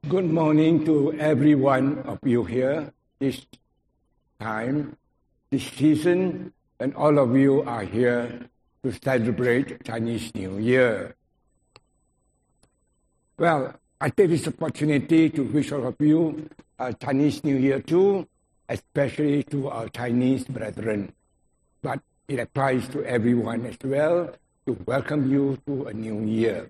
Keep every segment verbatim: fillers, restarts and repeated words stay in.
Good morning to every one of you here this time, this season, and all of you are here to celebrate Chinese New Year. Well, I take this opportunity to wish all of you a Chinese New Year too, especially to our Chinese brethren. But it applies to everyone as well to welcome you to a new year.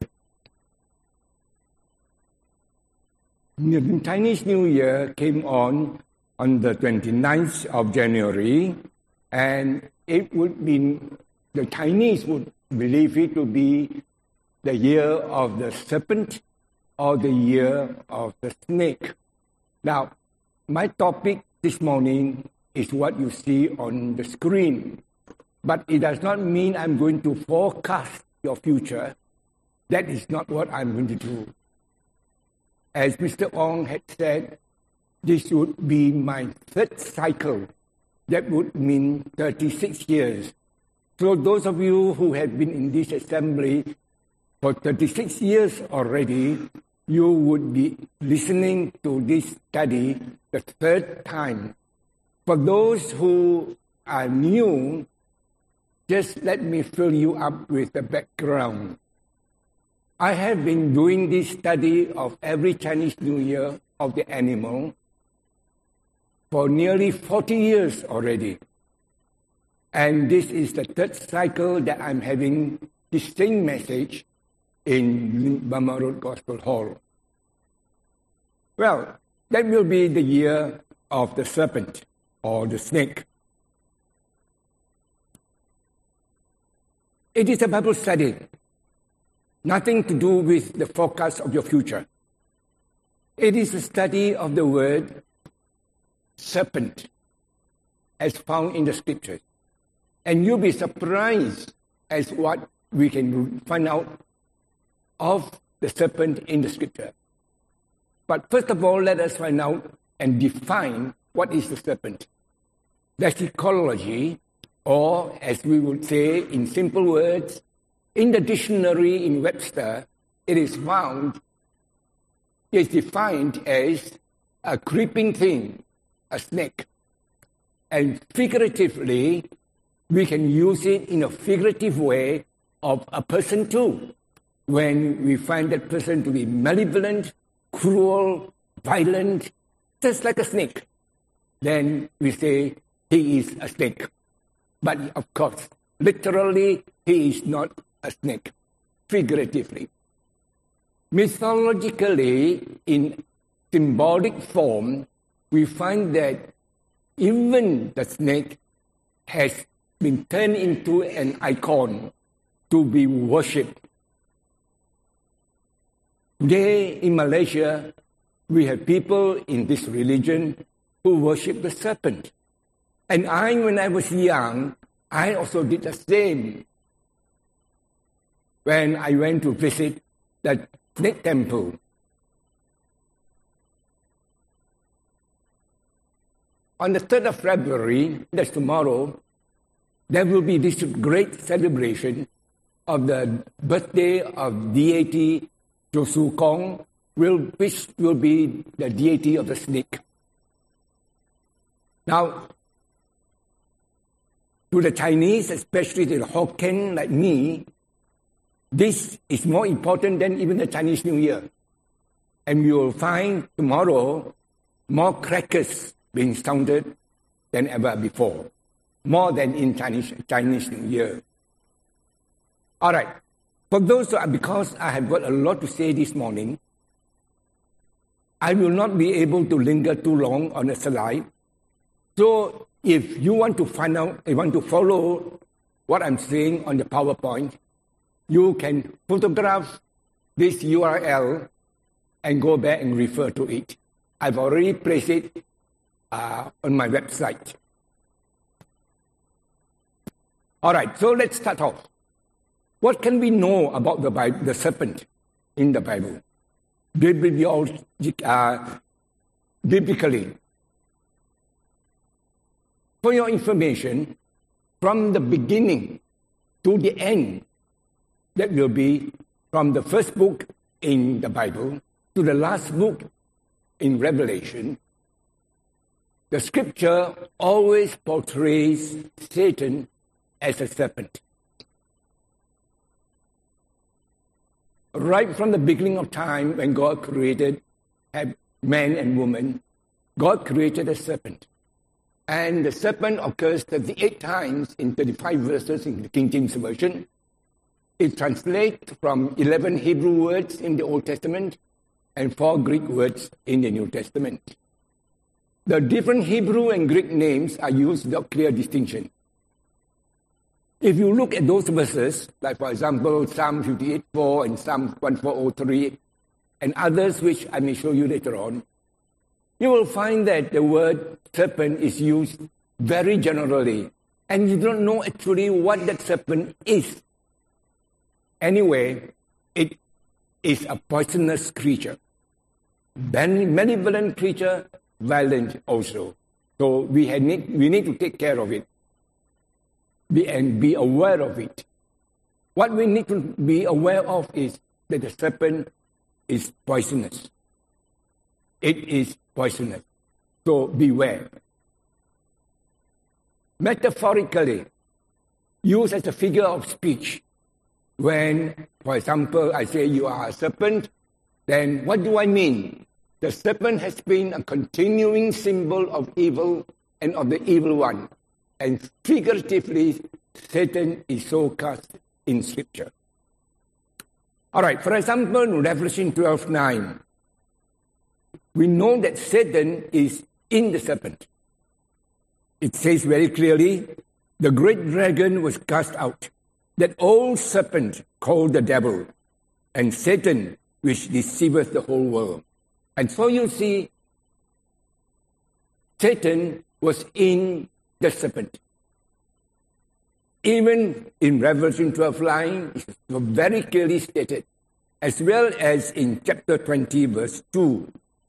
The Chinese New Year came on on the twenty-ninth of January, and it would be, the Chinese would believe it to be the year of the serpent or the year of the snake. Now, my topic this morning is what you see on the screen, but it does not mean I'm going to forecast your future. That is not what I'm going to do. As Mister Ong had said, this would be my third cycle. That would mean thirty-six years. So those of you who have been in this assembly for thirty-six years already, you would be listening to this study the third time. For those who are new, just let me fill you up with the background. I have been doing this study of every Chinese New Year of the animal for nearly forty years already. And this is the third cycle that I'm having the same message in Burma Road Gospel Hall. Well, that will be the year of the serpent or the snake. It is a Bible study. Nothing to do with the forecast of your future. It is a study of the word serpent as found in the scriptures. And you'll be surprised as what we can find out of the serpent in the scripture. But first of all, let us find out and define what is the serpent. Lexicology, or as we would say in simple words, in the dictionary in Webster, it is found, it is defined as a creeping thing, a snake. And figuratively, we can use it in a figurative way of a person too. When we find that person to be malevolent, cruel, violent, just like a snake, then we say he is a snake. But of course, literally, he is not a snake, figuratively. Mythologically, in symbolic form, we find that even the snake has been turned into an icon to be worshipped. Today in Malaysia, we have people in this religion who worship the serpent. And I, when I was young, I also did the same. When I went to visit the snake temple. On the third of February, that's tomorrow, there will be this great celebration of the birthday of deity Josu Kong, which will be the deity of the snake. Now, to the Chinese, especially to the Hokkien like me, this is more important than even the Chinese New Year. And you will find tomorrow more crackers being sounded than ever before. More than in Chinese, Chinese New Year. All right. For those who are, because I have got a lot to say this morning, I will not be able to linger too long on the slide. So if you want to find out, you want to follow what I'm saying on the PowerPoint, you can photograph this U R L and go back and refer to it. I've already placed it uh, on my website. All right, so let's start off. What can we know about the Bible, the serpent in the Bible? Uh, biblically. For your information, from the beginning to the end, that will be from the first book in the Bible to the last book in Revelation, the scripture always portrays Satan as a serpent. Right from the beginning of time, when God created man and woman, God created a serpent. And the serpent occurs thirty-eight times in thirty-five verses in the King James Version. It translates from eleven Hebrew words in the Old Testament and four Greek words in the New Testament. The different Hebrew and Greek names are used without clear distinction. If you look at those verses, like for example, Psalm fifty-eight four and Psalm fourteen oh three, and others which I may show you later on, you will find that the word serpent is used very generally, and you don't know actually what that serpent is. Anyway, it is a poisonous creature, malevolent creature, violent also. So we, had need, we need to take care of it be, and be aware of it. What we need to be aware of is that the serpent is poisonous. It is poisonous. So beware. Metaphorically, used as a figure of speech, when, for example, I say you are a serpent, then what do I mean? The serpent has been a continuing symbol of evil and of the evil one. And figuratively, Satan is so cast in Scripture. All right, for example, in Revelation twelve nine, we know that Satan is in the serpent. It says very clearly, the great dragon was cast out, that old serpent called the devil, and Satan, which deceiveth the whole world. And so you see, Satan was in the serpent. Even in Revelation twelve nine, it's very clearly stated, as well as in chapter twenty, verse two.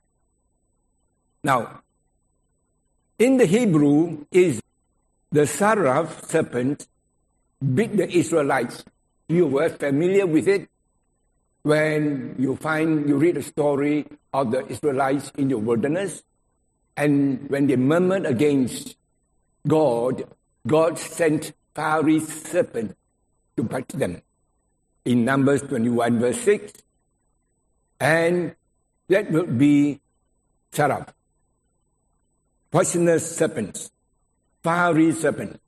Now, in the Hebrew, is the seraph serpent beat the Israelites. You were familiar with it when you find, you read the story of the Israelites in the wilderness, and when they murmured against God, God sent fiery serpent to bite them. In Numbers twenty-one, verse six, and that would be seraph. Poisonous serpents, fiery serpents.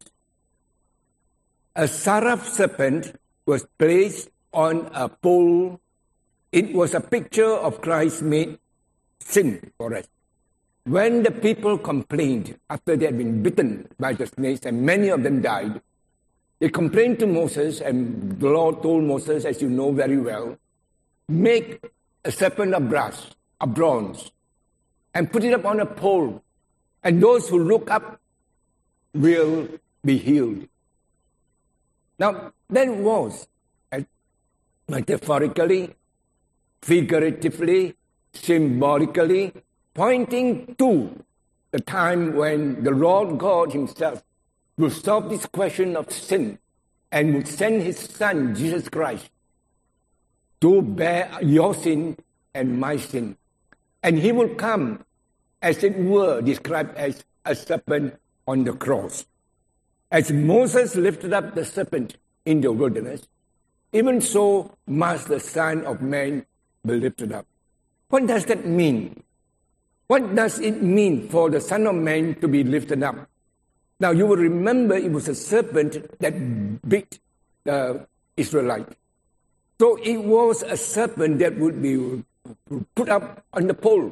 A seraph serpent was placed on a pole. It was a picture of Christ made sin for us. When the people complained after they had been bitten by the snakes, and many of them died, they complained to Moses, and the Lord told Moses, as you know very well, make a serpent of brass, of bronze, and put it up on a pole, and those who look up will be healed. Now, that was, metaphorically, figuratively, symbolically, pointing to the time when the Lord God himself will solve this question of sin and would send his Son, Jesus Christ, to bear your sin and my sin. And he will come, as it were, described as a serpent on the cross. As Moses lifted up the serpent in the wilderness, even so must the Son of Man be lifted up. What does that mean? What does it mean for the Son of Man to be lifted up? Now you will remember it was a serpent that bit the Israelites. So it was a serpent that would be put up on the pole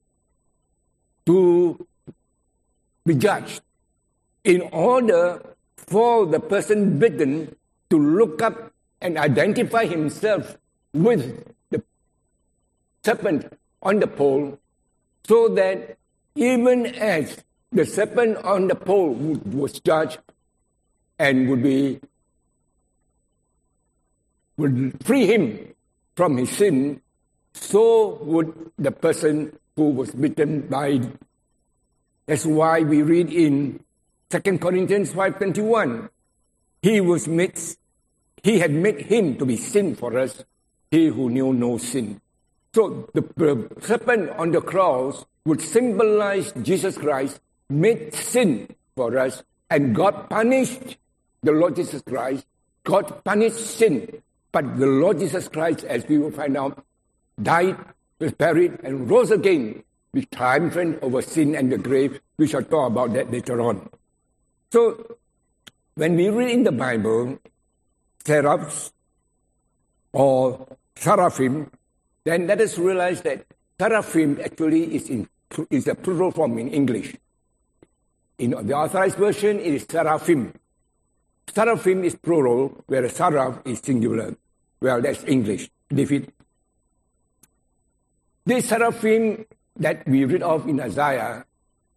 to be judged, in order for the person bitten to look up and identify himself with the serpent on the pole, so that even as the serpent on the pole was judged and would be would free him from his sin, so would the person who was bitten by. That's why we read in Second Corinthians five twenty-one, he was made, he had made him to be sin for us, he who knew no sin, So the, the serpent on the cross would symbolize Jesus Christ made sin for us, and God punished the Lord Jesus Christ. God punished sin, but the Lord Jesus Christ, as we will find out, died, was buried, and rose again, with triumphant over sin and the grave. We shall talk about that later on. So, when we read in the Bible, seraphs or seraphim, then let us realize that seraphim actually is in is a plural form in English. In the Authorized Version, it is seraphim. Seraphim is plural, whereas seraph is singular. Well, that's English. David. This seraphim that we read of in Isaiah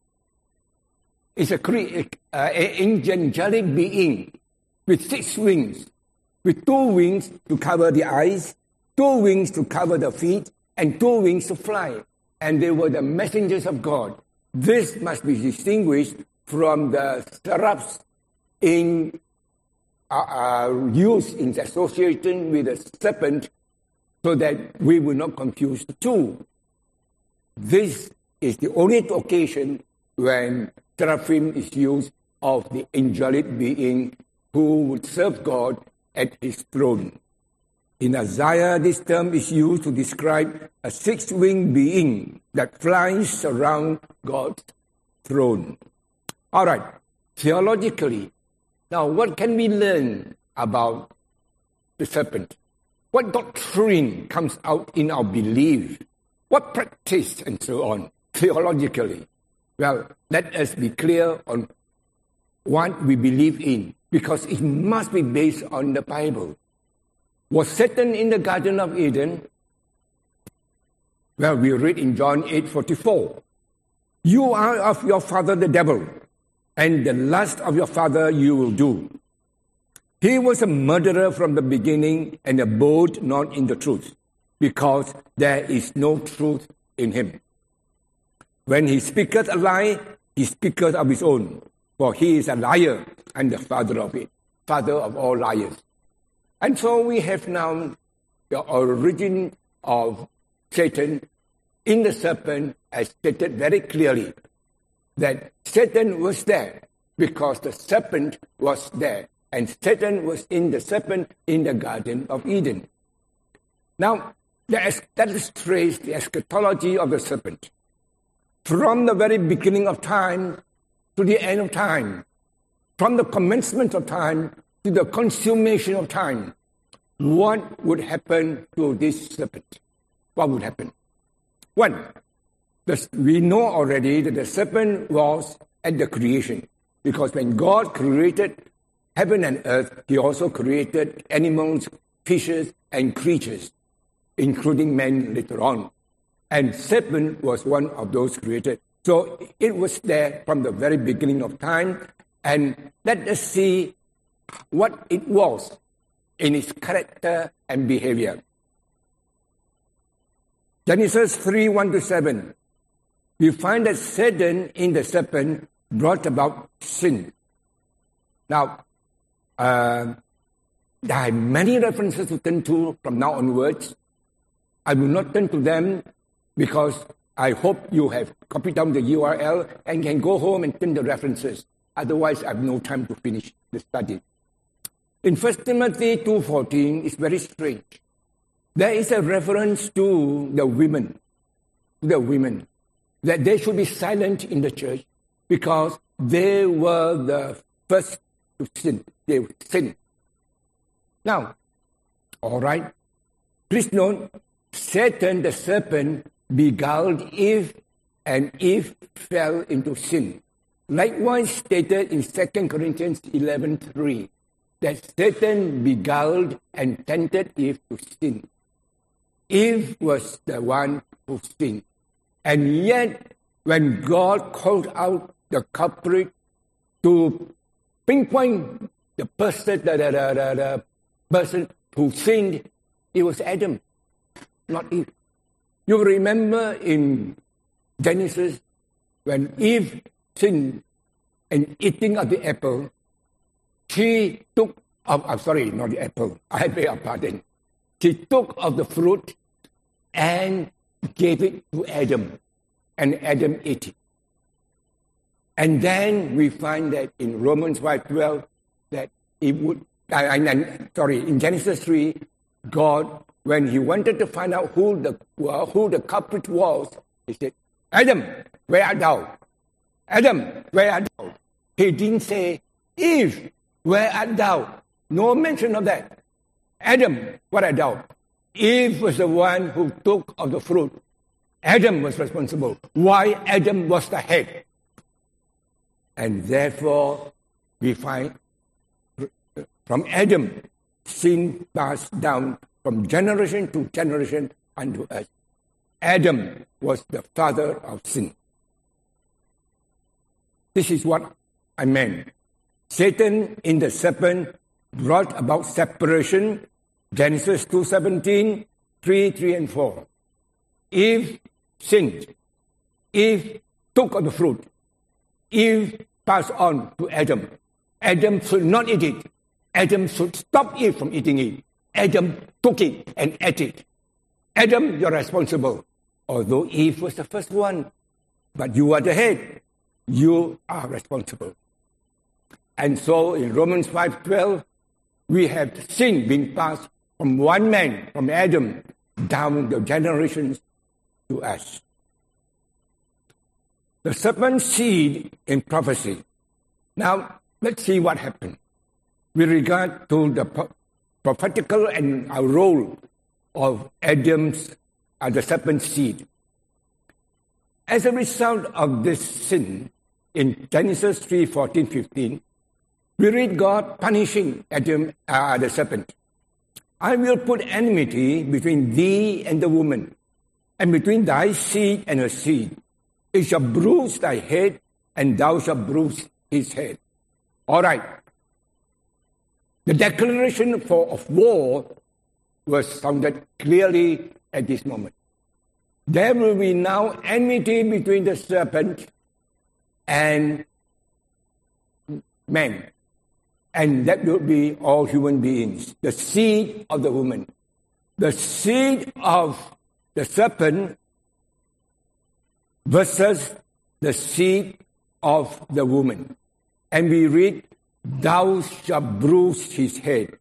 is a cre- uh, an angelic being with six wings, with two wings to cover the eyes, two wings to cover the feet, and two wings to fly. And they were the messengers of God. This must be distinguished from the seraphs in uh, uh, use in association with the serpent, so that we will not confuse the two. This is the only occasion when seraphim is used of the angelic being who would serve God at his throne. In Isaiah, this term is used to describe a six-winged being that flies around God's throne. All right, theologically, now what can we learn about the serpent? What doctrine comes out in our belief? What practice and so on, theologically? Well, let us be clear on what we believe in, because it must be based on the Bible. Was Satan in the Garden of Eden? Well, we read in John eight forty-four. You are of your father the devil, and the lust of your father you will do. He was a murderer from the beginning and abode not in the truth, because there is no truth in him. When he speaketh a lie, he speaketh of his own, for he is a liar and the father of it, father of all liars. And so we have now the origin of Satan in the serpent, as stated very clearly, that Satan was there because the serpent was there, and Satan was in the serpent in the Garden of Eden. Now, let us trace the eschatology of the serpent. From the very beginning of time to the end of time, from the commencement of time to the consummation of time, what would happen to this serpent? What would happen? One, the, we know already that the serpent was at the creation, because when God created heaven and earth, he also created animals, fishes, and creatures, including man later on. And serpent was one of those created. So it was there from the very beginning of time. And let us see what it was in its character and behavior. Genesis three, one to seven. We find that Satan in the serpent brought about sin. Now, uh, there are many references to turn to from now onwards. I will not turn to them because I hope you have copied down the U R L and can go home and turn the references. Otherwise, I have no time to finish the study. In First Timothy two fourteen, it's very strange. There is a reference to the women, the women, that they should be silent in the church because they were the first to sin. They sinned. Now, all right, please note, Satan, the serpent, beguiled Eve, and Eve fell into sin. Likewise stated in Second Corinthians eleven three, that Satan beguiled and tempted Eve to sin. Eve was the one who sinned. And yet, when God called out the culprit to pinpoint the person, the, the, the, the person who sinned, it was Adam, not Eve. You remember in Genesis, when Eve sinned and eating of the apple, she took, of, I'm sorry, not the apple, I beg your pardon. She took of the fruit and gave it to Adam, and Adam ate it. And then we find that in Romans five twelve that it would, I, I, sorry, in Genesis three, God, when he wanted to find out who the well, who the culprit was, he said, Adam, where art thou? Adam, where art thou? He didn't say, Eve, where art thou? No mention of that. Adam, what art thou? Eve was the one who took of the fruit. Adam was responsible. Why? Adam was the head. And therefore, we find from Adam, sin passed down from generation to generation unto us. Adam was the father of sin. This is what I meant. Satan in the serpent brought about separation. Genesis two seventeen, three, three and four. Eve sinned. Eve took of the fruit. Eve passed on to Adam. Adam should not eat it. Adam should stop Eve from eating it. Adam took it and ate it. Adam, you're responsible. Although Eve was the first one, but you are the head. You are responsible. And so in Romans five twelve, we have sin being passed from one man, from Adam, down the generations to us. The serpent's seed in prophecy. Now, let's see what happened with regard to the prophetical and our role of Adam's, uh, the serpent's seed. As a result of this sin, in Genesis three, fourteen, fifteen, we read God punishing Adam, uh, the serpent. I will put enmity between thee and the woman, and between thy seed and her seed. It shall bruise thy head, and thou shalt bruise his head. All right. The declaration for of war was sounded clearly at this moment. There will be now enmity between the serpent and man. And that will be all human beings. The seed of the woman. The seed of the serpent versus the seed of the woman. And we read, thou shalt bruise his head.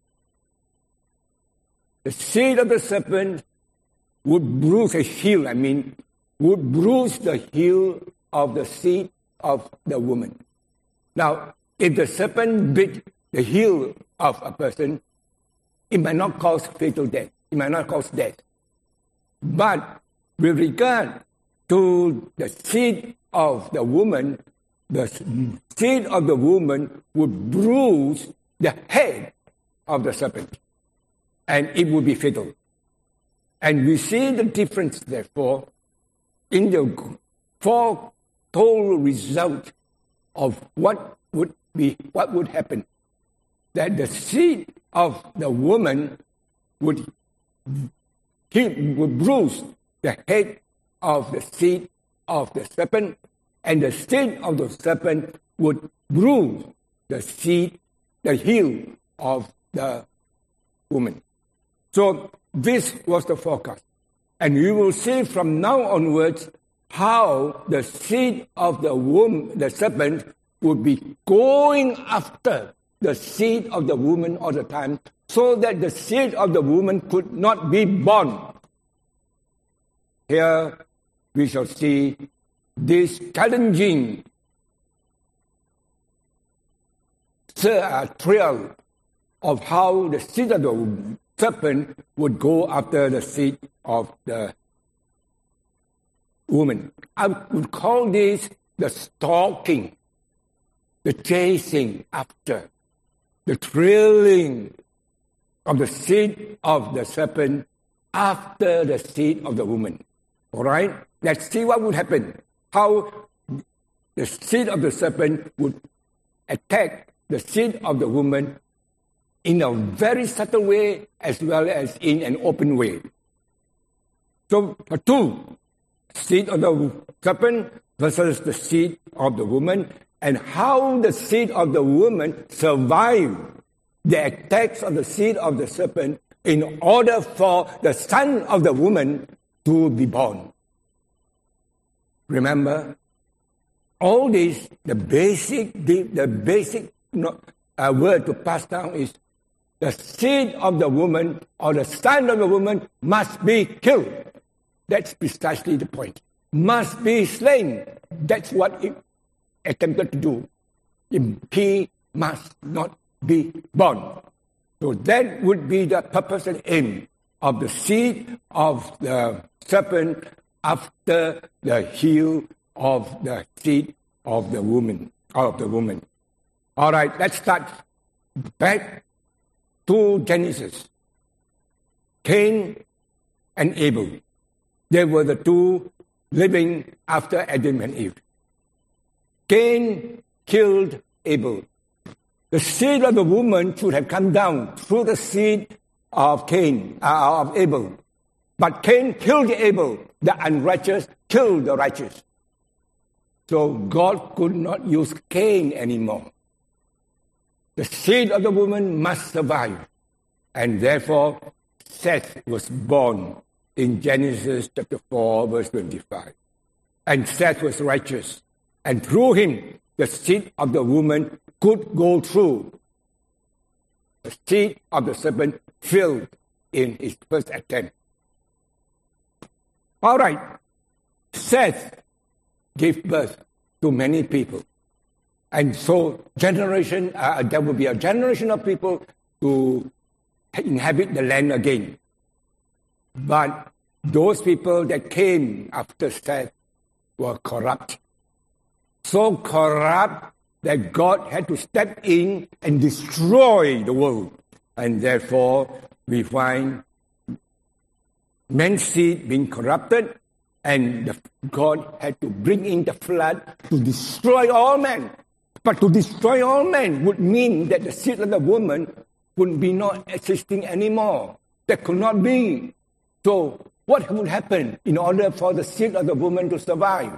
The seed of the serpent would bruise a heel, I mean, would bruise the heel of the seed of the woman. Now, if the serpent bit the heel of a person, it might not cause fatal death. It might not cause death. But with regard to the seed of the woman, the seed of the woman would bruise the head of the serpent, and it would be fatal. And we see the difference, therefore, in the foretold result of what would be, what would happen. That the seed of the woman would, he would bruise the head of the seed of the serpent, and the seed of the serpent would bruise the seed, the heel of the woman. So this was the forecast. And you will see from now onwards how the seed of the womb, the serpent, would be going after the seed of the woman all the time, so that the seed of the woman could not be born. Here we shall see this challenging trail of how the seed of the serpent would go after the seed of the woman. I would call this the stalking, the chasing after, the trailing of the seed of the serpent after the seed of the woman. All right? Let's see what would happen. How the seed of the serpent would attack the seed of the woman in a very subtle way as well as in an open way. So, for two, seed of the serpent versus the seed of the woman, and how the seed of the woman survived the attacks of the seed of the serpent in order for the son of the woman to be born. Remember, all this, the basic, the, the basic uh, word to pass down is the seed of the woman or the son of the woman must be killed. That's precisely the point. Must be slain. That's what it attempted to do. He must not be born. So that would be the purpose and aim of the seed of the serpent after the heel of the seed of the woman, of the woman. All right, let's start back to Genesis. Cain and Abel. They were the two living after Adam and Eve. Cain killed Abel. The seed of the woman should have come down through the seed of Cain, uh, of Abel. But Cain killed Abel. The unrighteous killed the righteous. So God could not use Cain anymore. The seed of the woman must survive. And therefore, Seth was born in Genesis chapter four, verse twenty-five. And Seth was righteous. And through him, the seed of the woman could go through. The seed of the serpent failed in his first attempt. All right. Seth gave birth to many people. And so generation, uh, there will be a generation of people to inhabit the land again. But those people that came after Seth were corrupt. So corrupt that God had to step in and destroy the world. And therefore, we find man's seed being corrupted, and the, God had to bring in the flood to destroy all men. But to destroy all men would mean that the seed of the woman would be not existing anymore. That could not be. So what would happen in order for the seed of the woman to survive?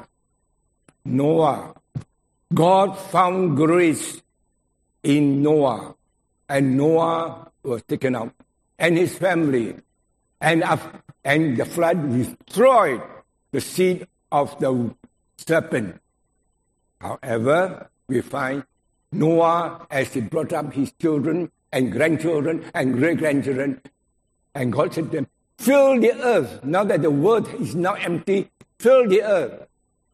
Noah. God found grace in Noah, and Noah was taken out, and his family, and, and the flood destroyed the seed of the serpent. However, we find Noah, as he brought up his children and grandchildren and great-grandchildren, and God said to them, fill the earth. Now that the world is now empty, fill the earth.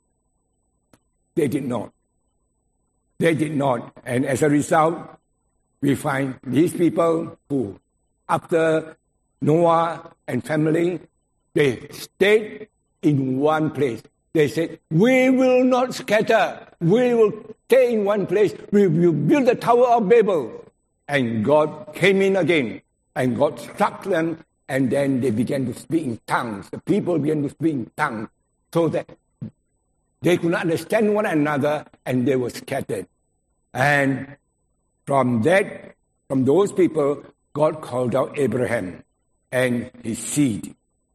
They did not. They did not. And as a result, we find these people who, after Noah and family, they stayed in one place. They said, we will not scatter. We will stay in one place. We will build the Tower of Babel. And God came in again. And God struck them. And then they began to speak in tongues. The people began to speak in tongues. So that they could not understand one another, and they were scattered. And from that, from those people, God called out Abraham and his seed.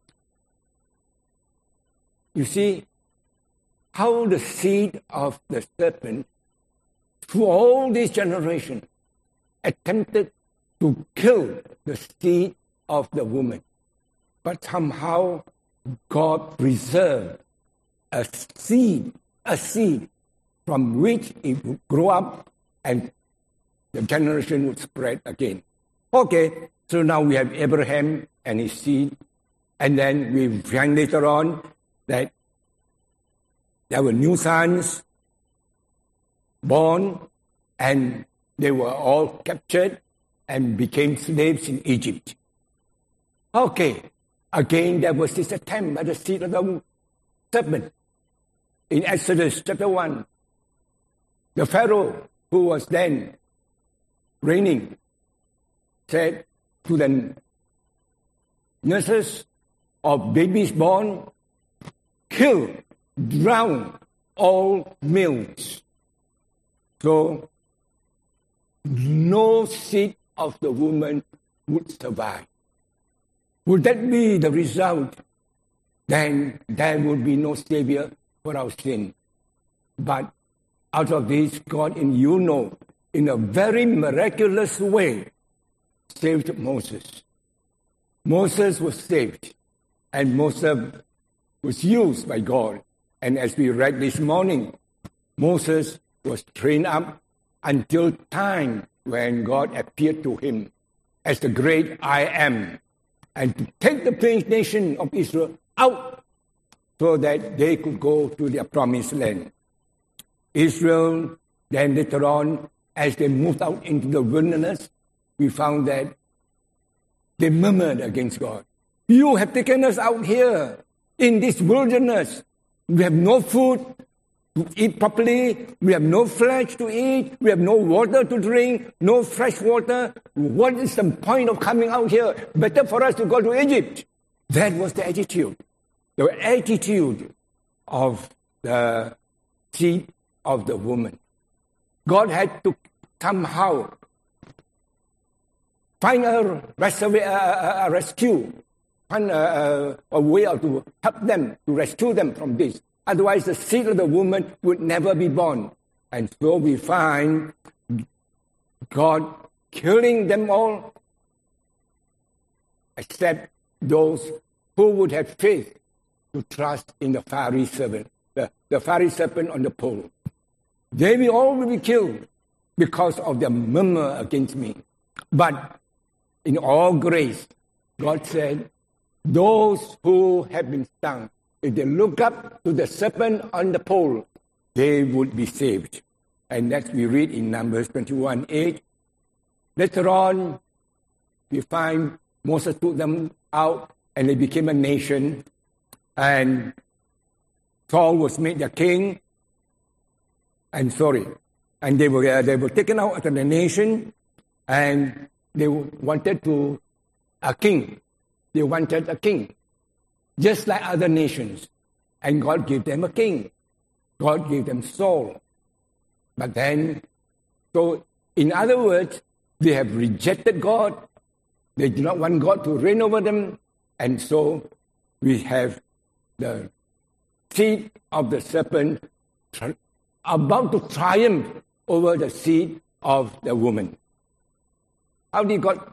You see how the seed of the serpent, through all these generations, attempted to kill the seed of the woman. But somehow God preserved a seed, a seed from which it would grow up and the generation would spread again. Okay, so now we have Abraham and his seed, and then we find later on that there were new sons born, and they were all captured and became slaves in Egypt. Okay, again there was this attempt by the seed of the serpent. In Exodus chapter one, the Pharaoh, who was then reigning, said to the nurses of babies born, kill, drown all males. So no seed of the woman would survive. Would that be the result? Then there would be no savior for our sin. But out of this, God, in you know, in a very miraculous way, saved Moses. Moses was saved, and Moses was used by God. And as we read this morning, Moses was trained up until time when God appeared to him as the great I am, and to take the nation of Israel out so that they could go to their promised land. Israel, then later on, as they moved out into the wilderness, we found that they murmured against God. You have taken us out here in this wilderness. We have no food to eat properly. We have no flesh to eat. We have no water to drink, no fresh water. What is the point of coming out here? Better for us to go to Egypt. That was the attitude. The attitude of the seed of the woman. God had to somehow find a, a, a rescue, find a, a, a way to help them, to rescue them from this. Otherwise, the seed of the woman would never be born. And so we find God killing them all, except those who would have faith to trust in the fiery serpent, the, the fiery serpent on the pole. They will all be killed because of their murmur against me. But in all grace, God said, those who have been stung, if they look up to the serpent on the pole, they would be saved. And that we read in Numbers twenty-one eight. Later on, we find Moses took them out and they became a nation. And Saul was made their king. And sorry, and they were uh, they were taken out of the nation, and they wanted to a king. They wanted a king, just like other nations. And God gave them a king. God gave them Saul. But then, so in other words, they have rejected God. They do not want God to reign over them, and so we have the seed of the serpent about to triumph over the seed of the woman. How did God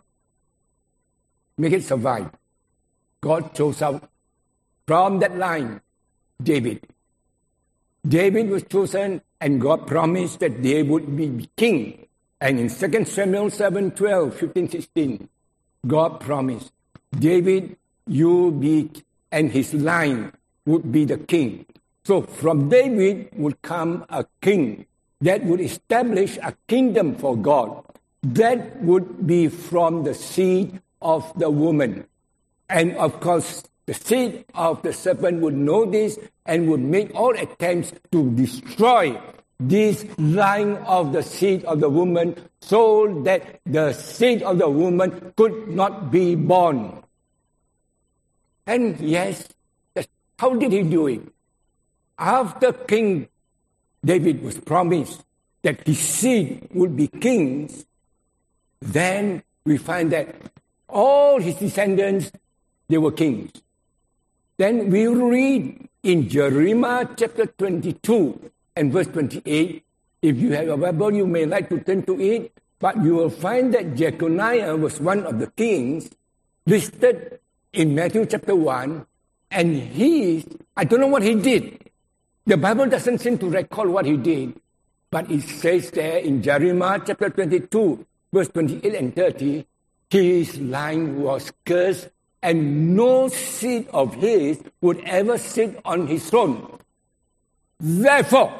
make it survive? God chose out from that line David. David was chosen, and God promised that they would be king. And in Second Samuel seven, twelve, fifteen, sixteen, God promised, David, you be, and his line would be the king. So from David would come a king that would establish a kingdom for God. That would be from the seed of the woman. And of course, the seed of the serpent would know this and would make all attempts to destroy this line of the seed of the woman so that the seed of the woman could not be born. And yes, how did he do it? After King David was promised that his seed would be kings, then we find that all his descendants, they were kings. Then we read in Jeremiah chapter twenty-two and verse twenty-eight. If you have a Bible, you may like to turn to it, but you will find that Jeconiah was one of the kings listed in Matthew chapter one, and he, I don't know what he did. The Bible doesn't seem to recall what he did, but it says there in Jeremiah chapter twenty-two, verse twenty-eight and thirty, his line was cursed, and no seed of his would ever sit on his throne. Therefore,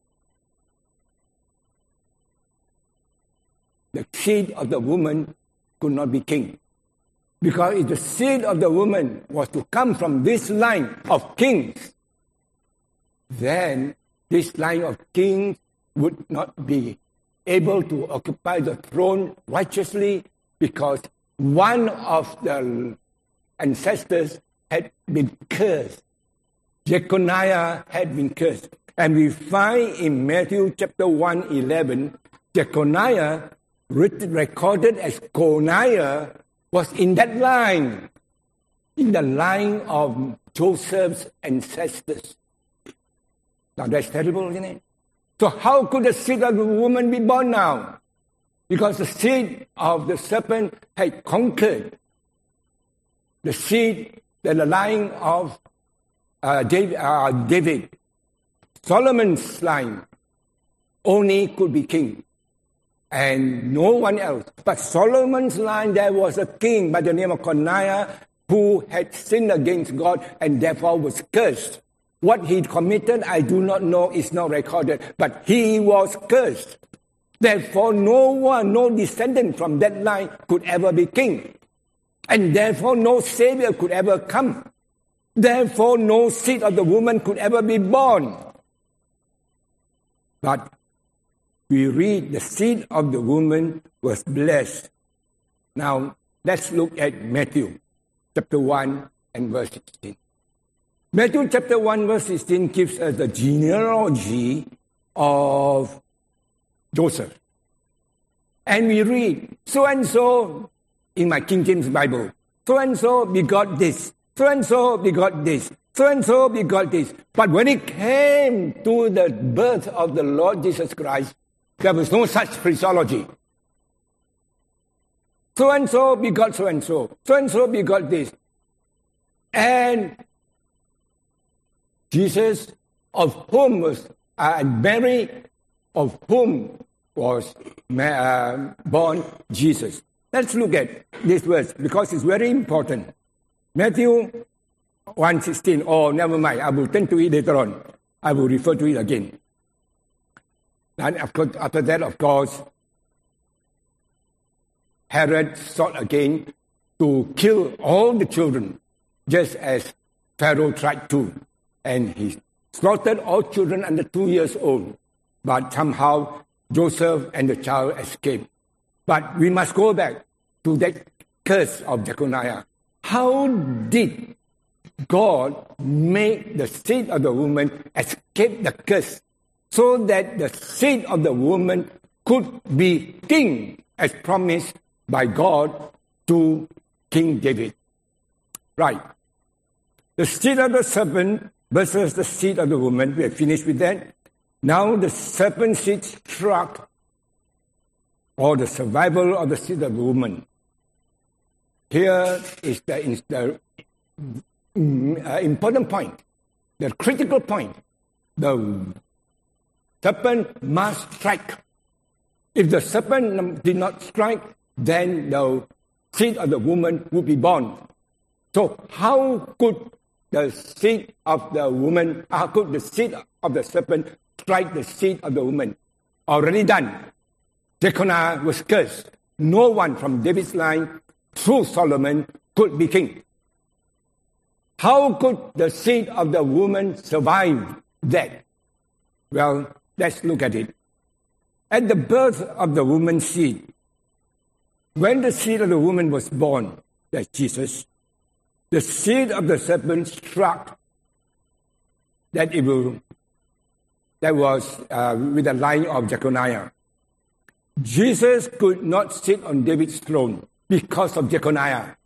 the seed of the woman could not be king. Because if the seed of the woman was to come from this line of kings, then this line of kings would not be able to occupy the throne righteously because one of the ancestors had been cursed. Jeconiah had been cursed. And we find in Matthew chapter one, eleven, Jeconiah, recorded as Coniah, was in that line, in the line of Joseph's ancestors. Now that's terrible, isn't it? So how could the seed of the woman be born now? Because the seed of the serpent had conquered the seed, the line of uh, David, uh, David, Solomon's line, only could be king, and no one else. But Solomon's line, there was a king by the name of Coniah who had sinned against God and therefore was cursed. What he committed, I do not know, is not recorded, but he was cursed. Therefore, no one, no descendant from that line could ever be king. And therefore, no savior could ever come. Therefore, no seed of the woman could ever be born. But we read the seed of the woman was blessed. Now, let's look at Matthew chapter one and verse sixteen. Matthew chapter one verse sixteen gives us the genealogy of Joseph. And we read, so-and-so, in my King James Bible, so-and-so begot this, so-and-so begot this, so-and-so begot this. But when it came to the birth of the Lord Jesus Christ, there was no such phraseology. So-and-so begot so-and-so, so-and-so begot this. And Jesus, of whom was, uh, Mary, of whom was uh, born Jesus. Let's look at this verse because it's very important. Matthew one sixteen. Oh, never mind. I will turn to it later on. I will refer to it again. And after that, of course, Herod sought again to kill all the children, just as Pharaoh tried to. And he slaughtered all children under two years old. But somehow Joseph and the child escaped. But we must go back to that curse of Jeconiah. How did God make the seed of the woman escape the curse so that the seed of the woman could be king as promised by God to King David? Right. The seed of the serpent versus the seed of the woman. We have finished with that. Now the serpent seed struck, or the survival of the seed of the woman. Here is the, is the uh, important point, the critical point. The serpent must strike. If the serpent did not strike, then the seed of the woman would be born. So how could the seed of the woman, how could the seed of the serpent strike the seed of the woman? Already done. Jeconiah was cursed. No one from David's line through Solomon could be king. How could the seed of the woman survive that? Well, let's look at it. At the birth of the woman's seed, when the seed of the woman was born, that's Jesus, the seed of the serpent struck that evil, that was uh, with the line of Jeconiah. Jesus could not sit on David's throne because of Jeconiah.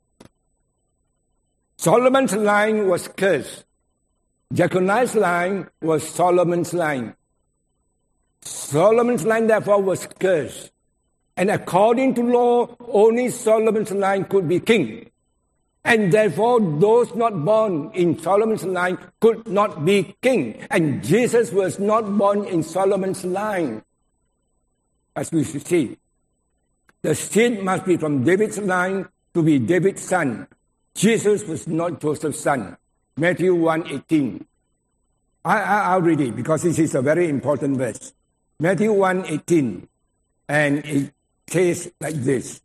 Solomon's line was cursed. Jeconiah's line was Solomon's line. Solomon's line, therefore, was cursed. And according to law, only Solomon's line could be king. And therefore, those not born in Solomon's line could not be king. And Jesus was not born in Solomon's line. As we see, the seed must be from David's line to be David's son. Jesus was not Joseph's son. Matthew one eighteen. I, I, I'll read it because this is a very important verse. Matthew one eighteen. And it says like this.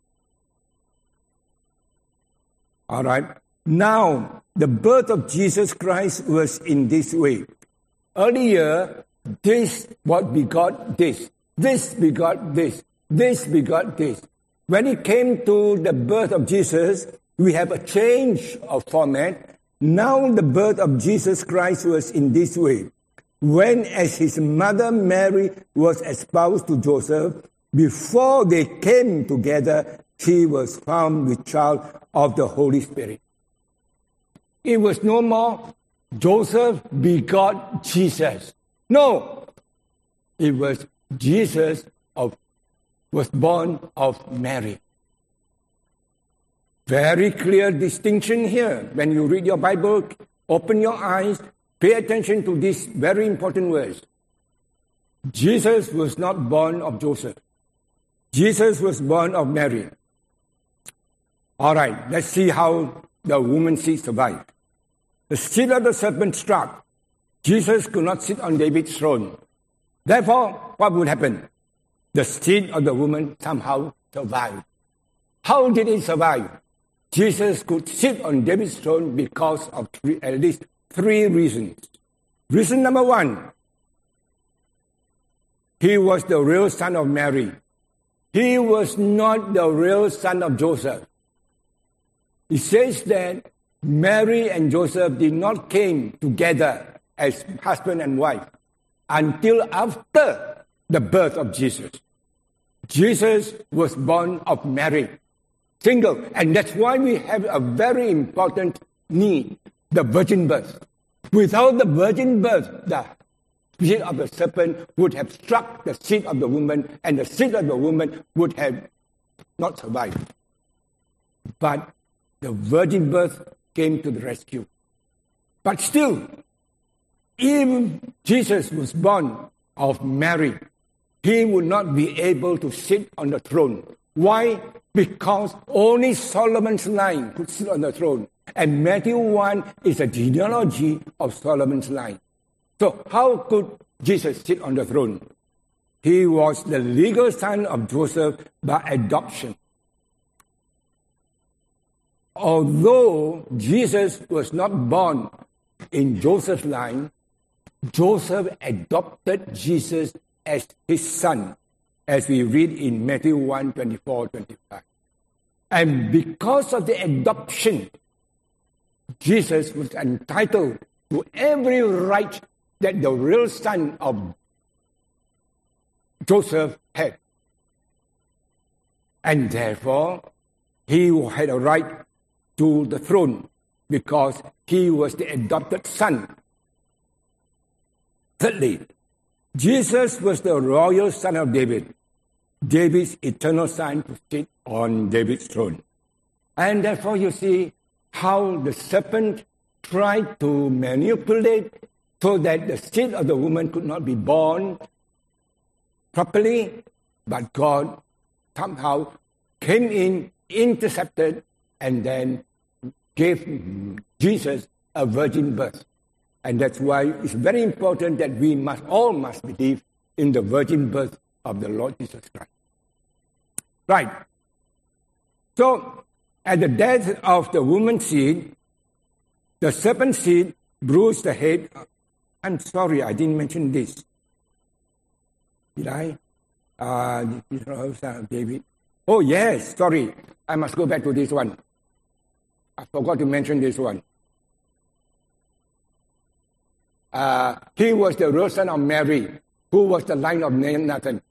All right. Now, the birth of Jesus Christ was in this way. Earlier, this what begot this. This begot this. This begot this. When it came to the birth of Jesus, we have a change of format. Now the birth of Jesus Christ was in this way. When as his mother Mary was espoused to Joseph, before they came together, she was found with child of the Holy Spirit. It was no more Joseph begot Jesus. No, it was Jesus of was born of Mary. Very clear distinction here. When you read your Bible, open your eyes, pay attention to these very important words. Jesus was not born of Joseph. Jesus was born of Mary. All right, let's see how the woman's seed survived. The seed of the serpent struck. Jesus could not sit on David's throne. Therefore, what would happen? The seed of the woman somehow survived. How did it survive? Jesus could sit on David's throne because of three, at least three reasons. Reason number one, he was the real son of Mary. He was not the real son of Joseph. It says that Mary and Joseph did not came together as husband and wife until after the birth of Jesus. Jesus was born of Mary, single, and that's why we have a very important need, the virgin birth. Without the virgin birth, the seed of the serpent would have struck the seed of the woman, and the seed of the woman would have not survived. But the virgin birth came to the rescue. But still, even Jesus was born of Mary, he would not be able to sit on the throne. Why? Because only Solomon's line could sit on the throne. And Matthew one is a genealogy of Solomon's line. So how could Jesus sit on the throne? He was the legal son of Joseph by adoption. Although Jesus was not born in Joseph's line, Joseph adopted Jesus as his son, as we read in Matthew one, twenty-four, twenty-five. And because of the adoption, Jesus was entitled to every right that the real son of Joseph had. And therefore, he had a right to the throne because he was the adopted son. Thirdly, Jesus was the royal son of David, David's eternal son to sit on David's throne. And therefore you see how the serpent tried to manipulate so that the seed of the woman could not be born properly, but God somehow came in, intercepted, and then gave Jesus a virgin birth. And that's why it's very important that we must all must believe in the virgin birth of the Lord Jesus Christ. Right. So, at the death of the woman's seed, the serpent seed bruised the head. I'm sorry, I didn't mention this. Did I? Uh, David. Oh, yes, sorry. I must go back to this one. I forgot to mention this one. Uh, he was the real son of Mary, who was the line of Nathan.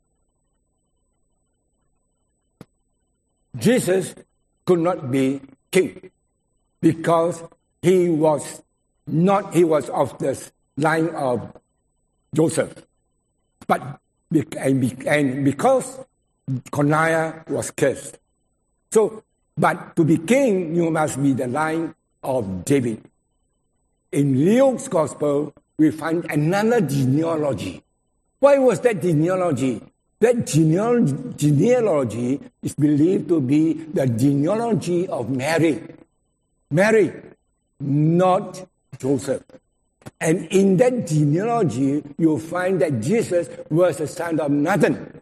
Jesus could not be king because he was not, he was of the line of Joseph. But, and because Coniah was cursed. So, but to be king, you must be the line of David. In Luke's gospel, we find another genealogy. Why was that genealogy? That genealogy, genealogy is believed to be the genealogy of Mary. Mary, not Joseph. And in that genealogy, you'll find that Jesus was the son of Nathan.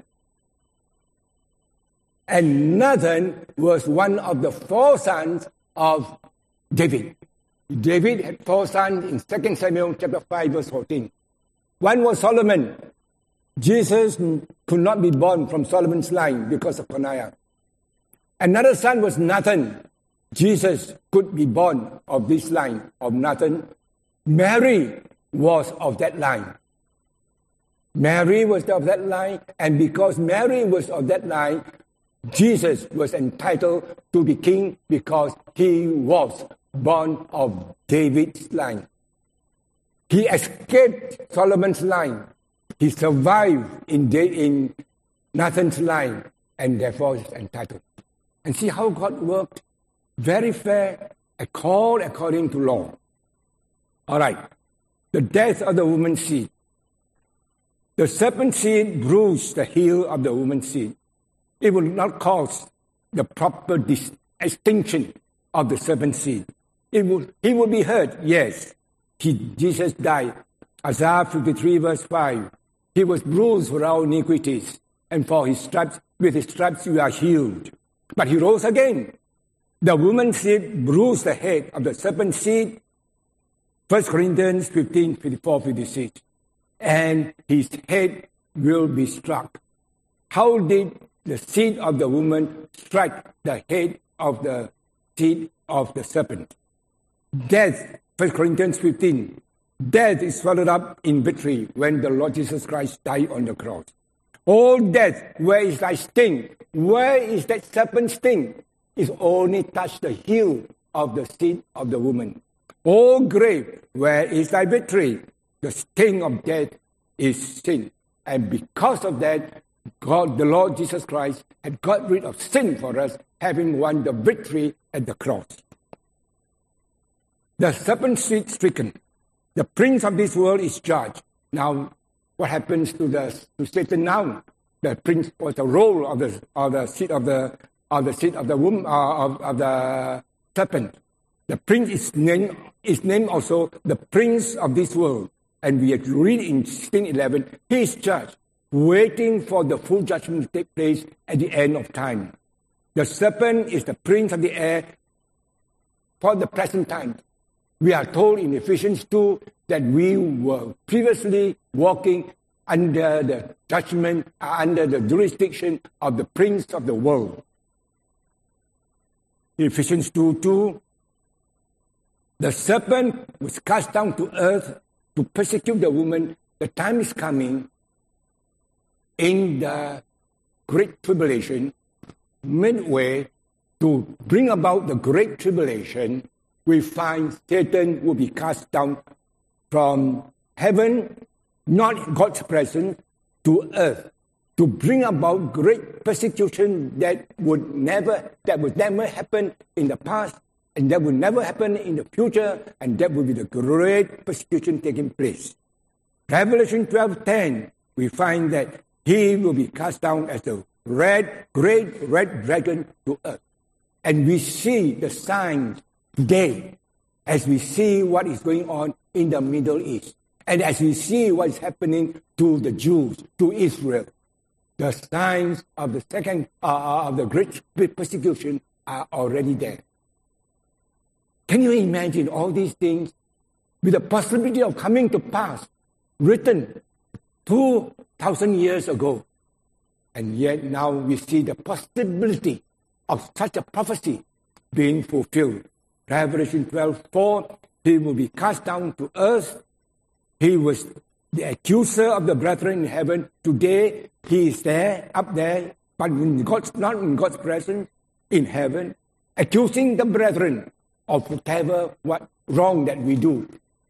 And Nathan was one of the four sons of David. David had four sons in Second Samuel chapter five, verse fourteen. One was Solomon. Jesus could not be born from Solomon's line because of Coniah. Another son was Nathan. Jesus could be born of this line of Nathan. Mary was of that line. Mary was of that line, and because Mary was of that line, Jesus was entitled to be king because he was born of David's line. He escaped Solomon's line. He survived in, in Nathan's line, and therefore is entitled. And see how God worked? very fair, called according to law. All right. The death of the woman's seed. The serpent's seed bruised the heel of the woman's seed. It will not cause the proper dis- extinction of the serpent's seed. It will, he will be hurt, yes. He, Jesus died. Isaiah fifty-three verse five. He was bruised for our iniquities, and for his stripes, with his stripes you are healed. But he rose again. The woman's seed bruised the head of the serpent's seed. First Corinthians fifteen, fifty-four, fifty-six. And his head will be struck. How did the seed of the woman strike the head of the seed of the serpent? Death, First Corinthians fifteen. Death is swallowed up in victory when the Lord Jesus Christ died on the cross. Oh death, where is thy sting? Where is that serpent's sting? It only touched the heel of the seed of the woman. Oh grave, where is thy victory? The sting of death is sin. And because of that, God, the Lord Jesus Christ, had got rid of sin for us, having won the victory at the cross. The serpent seed stricken. The prince of this world is judged. Now, what happens to the to Satan now? The prince was the role of the of the seed of the of the seed of the womb uh, of, of the serpent. The prince is named is named also the prince of this world, and we read in sixteen eleven, he is judged, waiting for the full judgment to take place at the end of time. The serpent is the prince of the air for the present time. We are told in Ephesians two that we were previously walking under the judgment, under the jurisdiction of the prince of the world. Ephesians two two, the serpent was cast down to earth to persecute the woman. The time is coming in the great tribulation, midway, to bring about the great tribulation. We find Satan will be cast down from heaven, not God's presence, to earth, to bring about great persecution that would never, that would never happen in the past, and that would never happen in the future, and that will be the great persecution taking place. Revelation twelve ten, we find that he will be cast down as the red, great red dragon to earth. And we see the signs today, as we see what is going on in the Middle East, and as we see what is happening to the Jews, to Israel, the signs of the second uh, of the great persecution are already there. Can you imagine all these things with the possibility of coming to pass, written two thousand years ago, and yet now we see the possibility of such a prophecy being fulfilled. Revelation twelve four, he will be cast down to earth. He was the accuser of the brethren in heaven. Today, he is there, up there, but in God's, not in God's presence, in heaven, accusing the brethren of whatever what wrong that we do.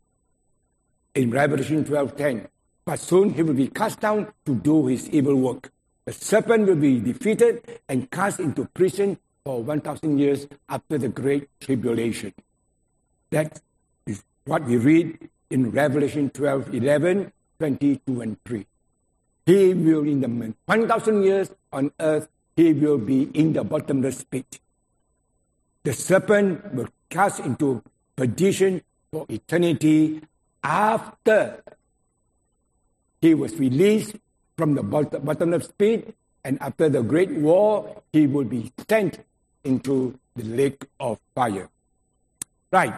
In Revelation twelve ten, but soon he will be cast down to do his evil work. The serpent will be defeated and cast into prison for one thousand years after the Great Tribulation. That is what we read in Revelation twelve eleven, twenty-two and three. He will, in the one thousand years on earth, he will be in the bottomless pit. The serpent will cast into perdition for eternity after he was released from the bottomless pit, and after the great war, he will be sent into the lake of fire. Right.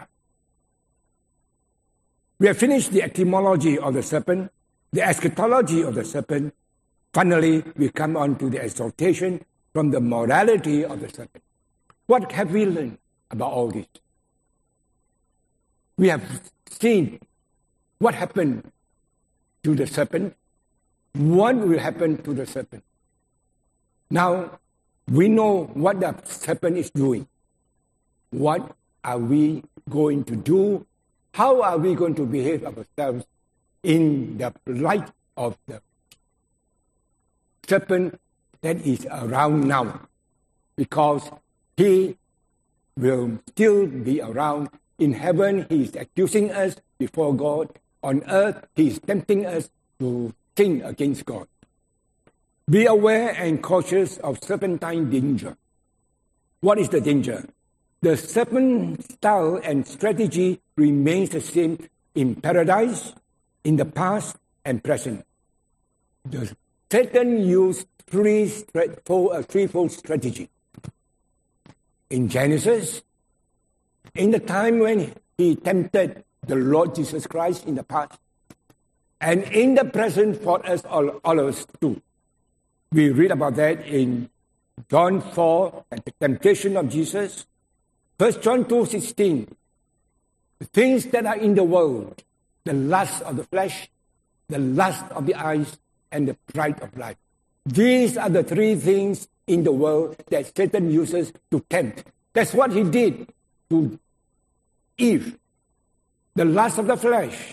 We have finished the etymology of the serpent, the eschatology of the serpent. Finally, we come on to the exaltation from the morality of the serpent. What have we learned about all this? We have seen what happened to the serpent, what will happen to the serpent. Now, we know what the serpent is doing. What are we going to do? How are we going to behave ourselves in the light of the serpent that is around now? Because he will still be around. In heaven, he is accusing us before God. On earth, he is tempting us to sin against God. Be aware and cautious of serpentine danger. What is the danger? The serpent style and strategy remains the same in paradise, in the past, and present. The Satan used three fold, a threefold strategy. In Genesis, in the time when he tempted the Lord Jesus Christ in the past, and in the present for us, all, all of us too. We read about that in John four, and the temptation of Jesus. First John two sixteen, the things that are in the world, the lust of the flesh, the lust of the eyes, and the pride of life. These are the three things in the world that Satan uses to tempt. That's what he did to Eve. The lust of the flesh.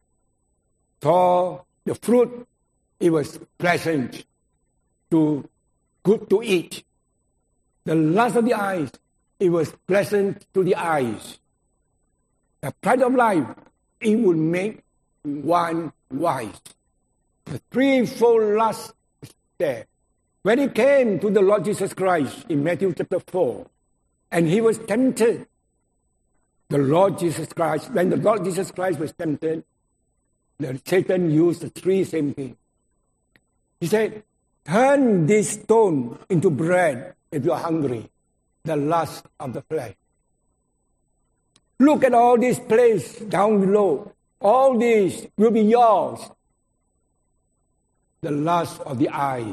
Saw the fruit, it was pleasant, to good to eat. The lust of the eyes, it was pleasant to the eyes. The pride of life, it would make one wise. The threefold lust is there. When he came to the Lord Jesus Christ in Matthew chapter four, and he was tempted, the Lord Jesus Christ, when the Lord Jesus Christ was tempted, the Satan used the three same things. He said, turn this stone into bread if you are hungry. The lust of the flesh. Look at all this place down below. All this will be yours. The lust of the eyes.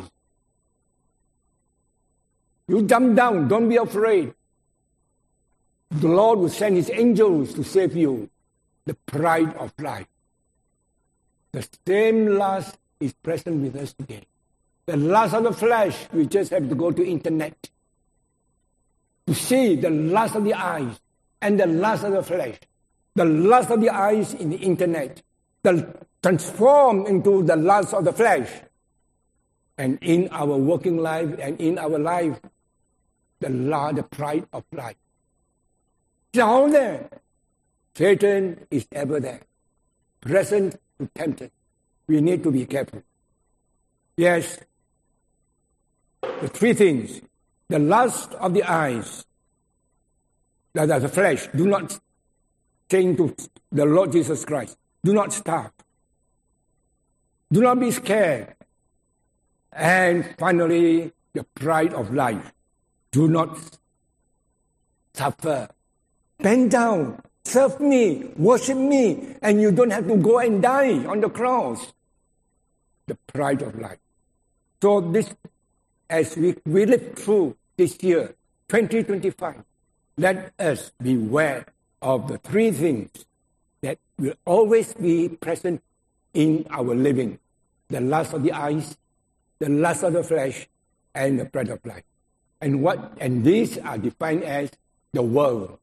You jump down, don't be afraid. The Lord will send his angels to save you. The pride of life. The same lust is present with us today. The lust of the flesh, we just have to go to internet to see the lust of the eyes and the lust of the flesh. The lust of the eyes in the internet, the transform into the lust of the flesh. And in our working life and in our life, the lust, the pride of life. It's all there. Satan is ever there, present to tempt us. We need to be careful. Yes, the three things. The lust of the eyes, that are the flesh, do not say to the Lord Jesus Christ, do not starve. Do not be scared. And finally, the pride of life. Do not suffer. Bend down, serve me, worship me, and you don't have to go and die on the cross. The pride of life. So this, as we, we live through this year, twenty twenty-five, let us beware of the three things that will always be present in our living. The lust of the eyes, the lust of the flesh, and the pride of life. And what? And these are defined as the world.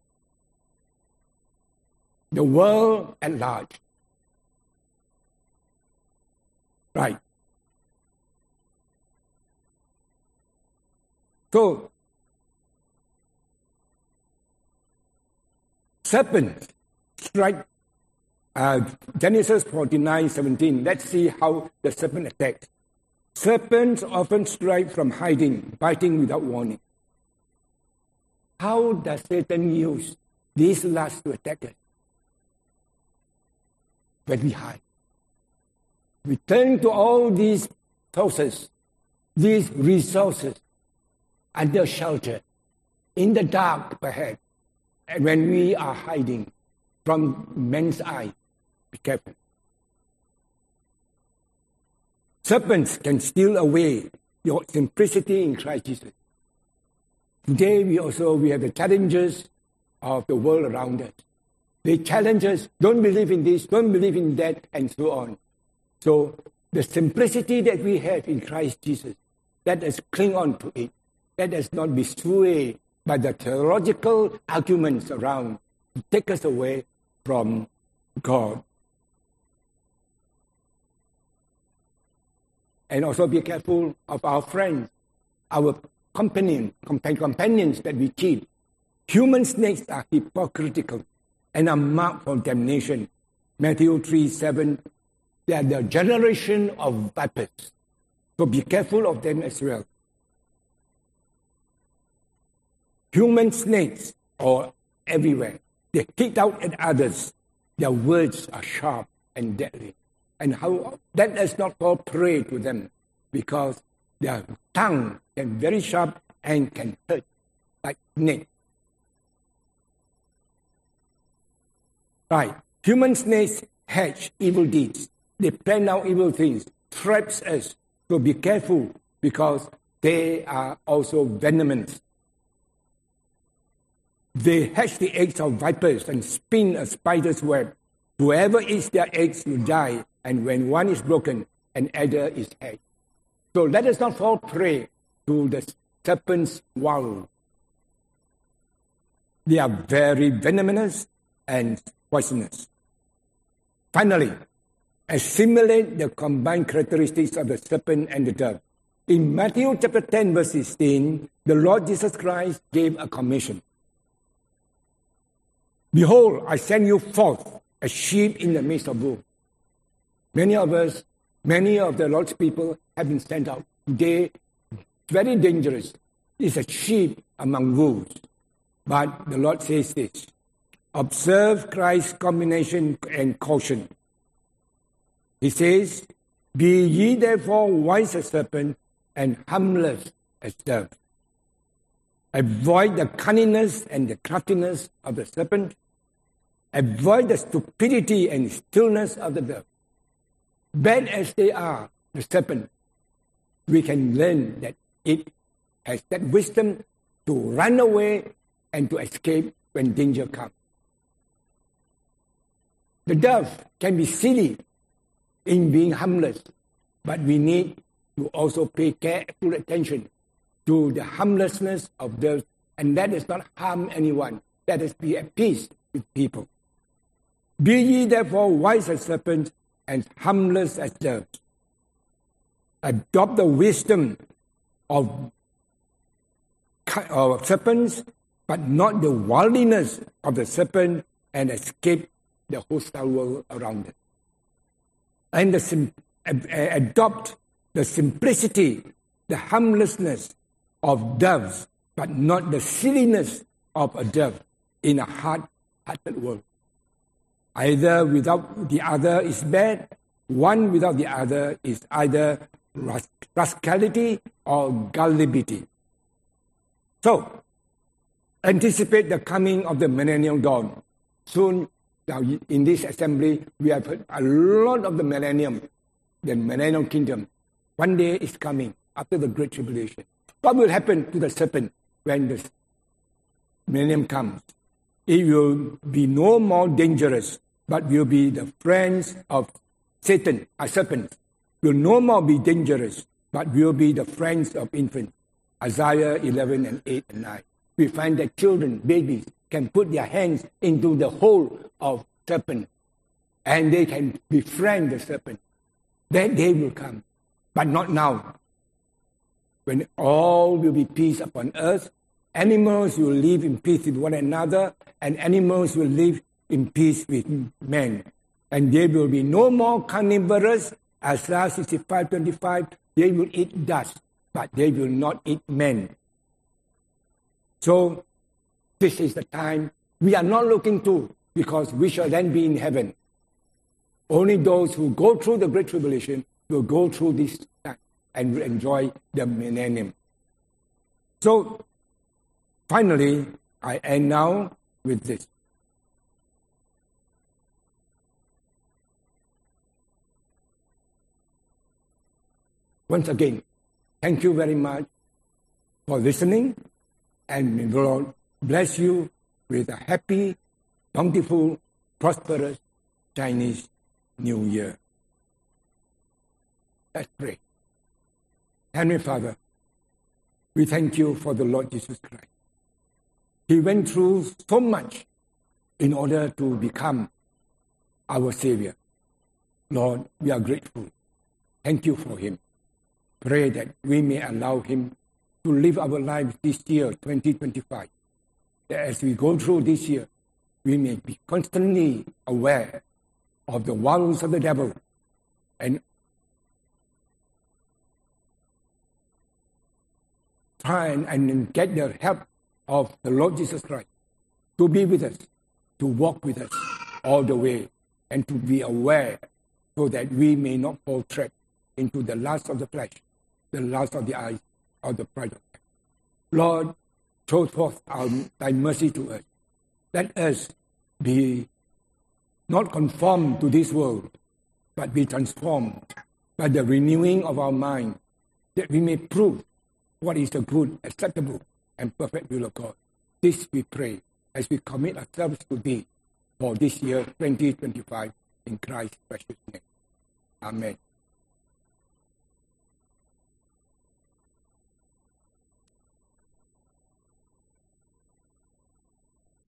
The world at large. Right. So, serpent strike, uh, Genesis forty-nine seventeen. Let's see how the serpent attacks. Serpents often strike from hiding, biting without warning. How does Satan use these lusts to attack us? When we hide. We turn to all these sources, these resources, under shelter, in the dark perhaps, and when we are hiding from men's eye. Be careful. Serpents can steal away your simplicity in Christ Jesus. Today we also we have the challenges of the world around us. They challenge us, don't believe in this, don't believe in that, and so on. So the simplicity that we have in Christ Jesus, let us cling on to it. Let us not be swayed by the theological arguments around to take us away from God. And also be careful of our friends, our companion, companions that we keep. Human snakes are hypocritical and are marked for damnation. Matthew three seven, they are the generation of vipers. So be careful of them as well. Human snakes are everywhere. They kick out at others. Their words are sharp and deadly. And how that does not fall prey to them, because their tongue can be very sharp and can hurt like snake. Right. Human snakes hatch evil deeds. They plan out evil things, traps us. So be careful, because they are also venomous. They hatch the eggs of vipers and spin a spider's web. Whoever eats their eggs will die, and when one is broken, another is hatched. So let us not fall prey to the serpent's wiles. They are very venomous and poisonous. Finally, assimilate the combined characteristics of the serpent and the dove. In Matthew chapter ten, verse sixteen, the Lord Jesus Christ gave a commission. Behold, I send you forth as sheep in the midst of wolves. Many of us, many of the Lord's people have been sent out. They, very dangerous. It's a sheep among wolves. But the Lord says this. Observe Christ's combination and caution. He says, be ye therefore wise as serpents and harmless as doves. Avoid the cunningness and the craftiness of the serpent. Avoid the stupidity and stillness of the dove. Bad as they are, the serpent, we can learn that it has that wisdom to run away and to escape when danger comes. The dove can be silly in being harmless, but we need to also pay careful attention to the harmlessness of doves, and that does not harm anyone. Let us be at peace with people. Be ye therefore wise as serpents and harmless as doves. Adopt the wisdom of, of serpents, but not the wildness of the serpent, and escape the hostile world around it. And the sim- adopt the simplicity, the harmlessness of doves, but not the silliness of a dove in a hard-hearted world. Either without the other is bad, one without the other is either ras- rascality or gullibility. So, anticipate the coming of the millennial dawn. Soon, now in this assembly, we have heard a lot of the millennium, the millennial kingdom. One day is coming after the Great Tribulation. What will happen to the serpent when the millennium comes? It will be no more dangerous, but will be the friends of Satan, a serpent. Will no more be dangerous, but will be the friends of infants. Isaiah eleven and eight and nine. We find that children, babies, can put their hands into the hole of serpent, and they can befriend the serpent. That day will come, but not now. When all will be peace upon earth, animals will live in peace with one another, and animals will live in peace with men. And there will be no more carnivorous. Isaiah sixty-five twenty-five, they will eat dust, but they will not eat men. So, this is the time we are not looking to, because we shall then be in heaven. Only those who go through the Great Tribulation will go through this time and will enjoy the millennium. So, finally, I end now with this. Once again, thank you very much for listening, and may the Lord bless you with a happy, bountiful, prosperous Chinese New Year. Let's pray. Heavenly Father, we thank you for the Lord Jesus Christ. He went through so much in order to become our Savior. Lord, we are grateful. Thank you for him. Pray that we may allow him to live our lives this year, twenty twenty-five, that as we go through this year, we may be constantly aware of the wiles of the devil and try and, and get the help of the Lord Jesus Christ to be with us, to walk with us all the way, and to be aware so that we may not fall trap into the lust of the flesh, the lust of the eyes, or the pride of life. Lord, show forth our, thy mercy to us. Let us be not conformed to this world, but be transformed by the renewing of our mind, that we may prove what is the good, acceptable, and perfect will of God. This we pray as we commit ourselves to Thee for this year, twenty twenty-five, in Christ's precious name. Amen.